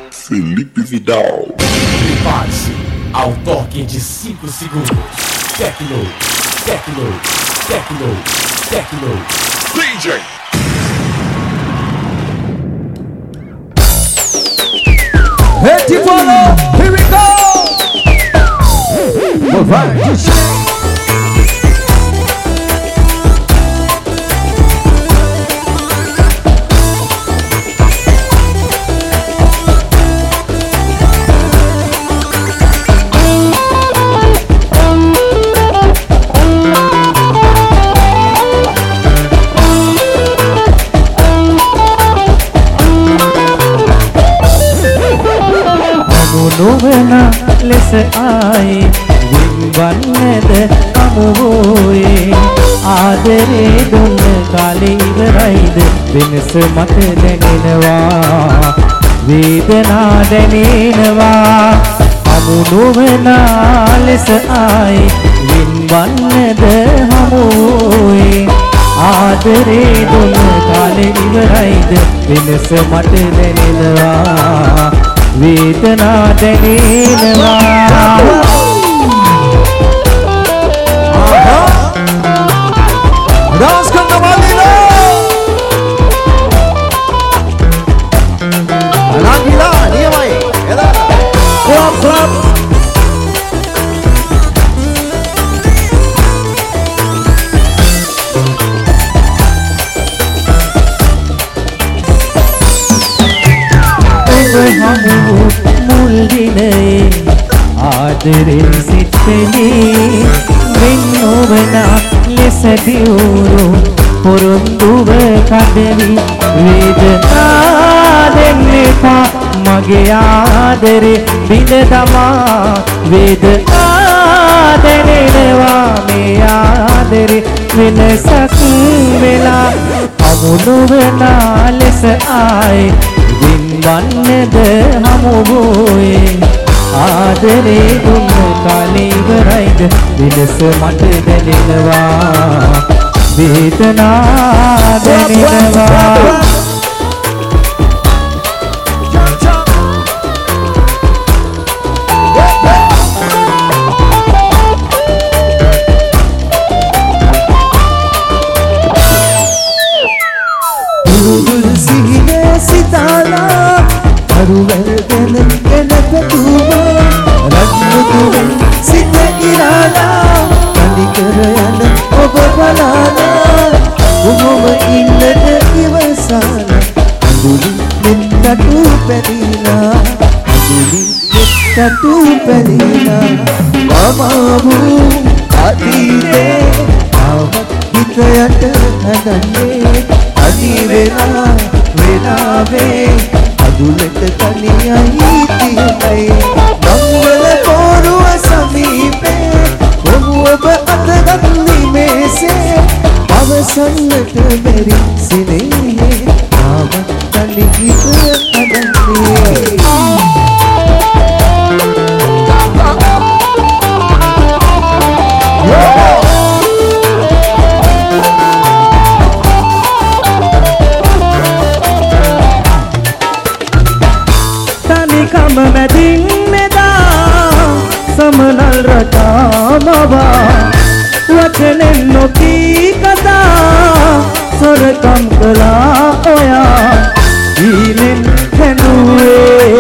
Felipe Vidal. Prepare-se ao toque de 5 segundos. Tecno, tecno, tecno, tecno. DJ. Ready, follow, here we go. Vai, නොවන ලෙස ආයි වින්වන්නේද අමුවෝයේ ආදරේ දුන්න කාලේ ඉවරයිද වෙනස මට දැනෙනවා වේදනා දැනෙනවා අමු නොවන ලෙස ආයි වින්වන්නේද අමුවෝයේ ආදරේ දුන්න කාලේ ඉවරයිද වෙනස මට දැනෙනවා वेदना देनेवा डांस करने वाली लोग रंगीला नहीं भाई इधर क्लब क्लब මුල් දිනේ ආදරෙන් සිටෙන්නේ මෙන් නොවන ලෙස දියුරු පොරොන්දුව කඩවි වේදනා දෙන්නේපා මගේ ආදරේ බිඳ තමා වේදනා දැනෙනවා මේ ආදරේ වෙනසක් වෙලා අමු නොවන ලෙස ආයි වින්වන්නේද හමුවෝයේ ආදරේ දුන්න කාලේ ඉවරයිද වෙනස මට දැනෙනවා වේදනා දැනෙනවා Tatu pelina mamavu adide avat hitayata hadanne adi vela velave adulete taniyai tiyai nangwala poruwa sameepe oba atganni mese avasannata meri sinehe avat tanigita hadanne Tanikam medin meda samanal ratamava vachnen noki kata sorakam kala oya ilen henuwe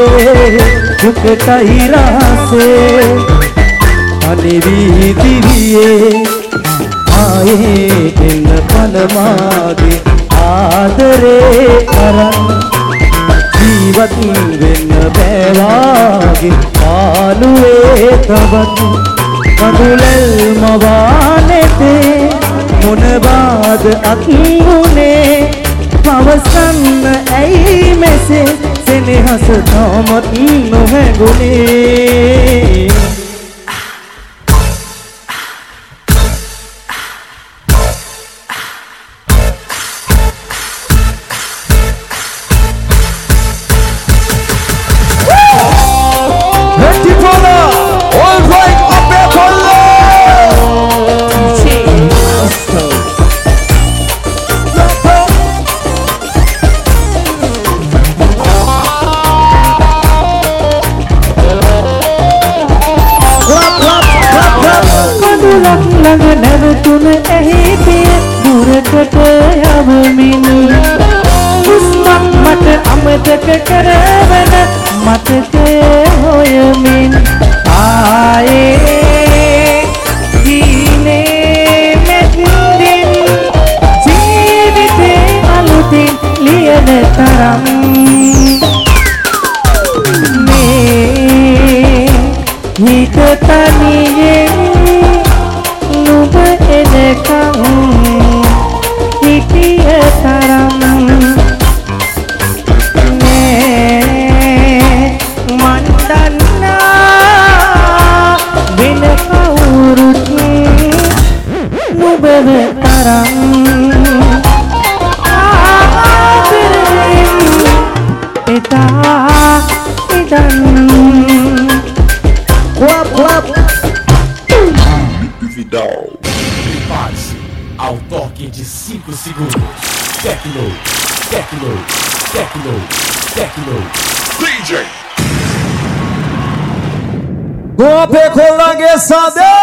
dukai rase anevi diviye aaye en panamage aadare aran ජීවත් වෙන්න බෑවාගේ ආලුවේ තවත් මදුලල් මවානෙතේ මොනවාද අත්මුනේ පවසන්න ඇයි මෙසේ සෙනෙහස තාමත් නොහැඟුනේ ළඟ නැවතුන ඇහිතිය දුරකට යවමින් හුස්මක් මට අමතක කරවන මතකය හොයමින් ආයේ දීනේ මෙත්දින් ජීවිතේ අලුතින් ලියන තරම් හිත තනියෙන් නුඹ එනකම් හිටිය තරම් මන් දන්නා වෙන කවුරුත් නුඹව තරම් ආදරෙන් එදා ඉදන් Vidal. Prepare-se ao toque de 5 segundos. Tecno, tecno, tecno, tecno. DJ. Golpe com langueçada.